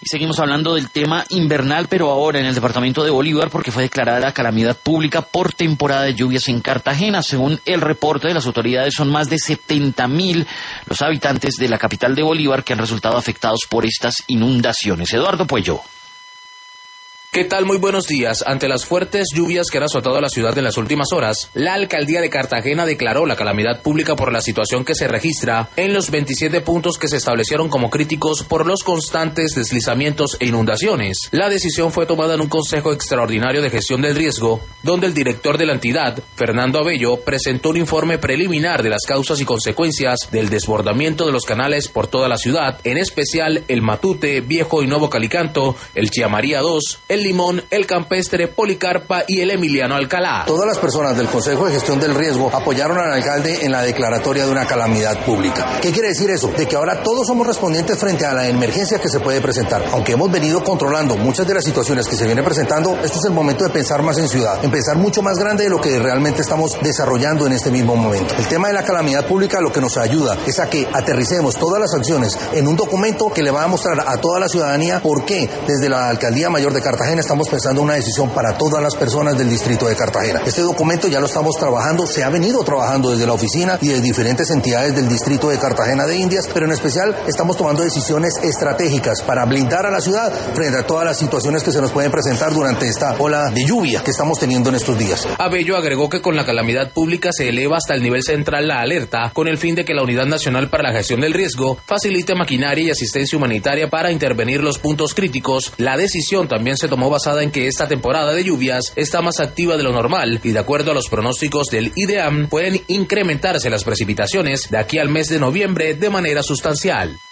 Seguimos hablando del tema invernal, pero ahora en el departamento de Bolívar, porque fue declarada calamidad pública por temporada de lluvias en Cartagena. Según el reporte de las autoridades, son más de 70.000 los habitantes de la capital de Bolívar que han resultado afectados por estas inundaciones. Eduardo Puello. ¿Qué tal? Muy buenos días. Ante las fuertes lluvias que han azotado a la ciudad en las últimas horas, la alcaldía de Cartagena declaró la calamidad pública por la situación que se registra en los 27 puntos que se establecieron como críticos por los constantes deslizamientos e inundaciones. La decisión fue tomada en un consejo extraordinario de gestión del riesgo, donde el director de la entidad, Fernando Abello, presentó un informe preliminar de las causas y consecuencias del desbordamiento de los canales por toda la ciudad, en especial el Matute, Viejo y Nuevo Calicanto, el Chía María II, el Limón, el Campestre, Policarpa y el Emiliano Alcalá. Todas las personas del Consejo de Gestión del Riesgo apoyaron al alcalde en la declaratoria de una calamidad pública. ¿Qué quiere decir eso? De que ahora todos somos respondientes frente a la emergencia que se puede presentar. Aunque hemos venido controlando muchas de las situaciones que se vienen presentando, este es el momento de pensar más en ciudad, en pensar mucho más grande de lo que realmente estamos desarrollando en este mismo momento. El tema de la calamidad pública lo que nos ayuda es a que aterricemos todas las acciones en un documento que le va a mostrar a toda la ciudadanía por qué desde la Alcaldía Mayor de Cartagena estamos pensando una decisión para todas las personas del distrito de Cartagena. Este documento ya lo estamos trabajando, se ha venido trabajando desde la oficina y de diferentes entidades del distrito de Cartagena de Indias, pero en especial estamos tomando decisiones estratégicas para blindar a la ciudad frente a todas las situaciones que se nos pueden presentar durante esta ola de lluvia que estamos teniendo en estos días. Abello agregó que con la calamidad pública se eleva hasta el nivel central la alerta, con el fin de que la Unidad Nacional para la Gestión del Riesgo facilite maquinaria y asistencia humanitaria para intervenir los puntos críticos. La decisión también se tomó basada en que esta temporada de lluvias está más activa de lo normal y de acuerdo a los pronósticos del IDEAM pueden incrementarse las precipitaciones de aquí al mes de noviembre de manera sustancial.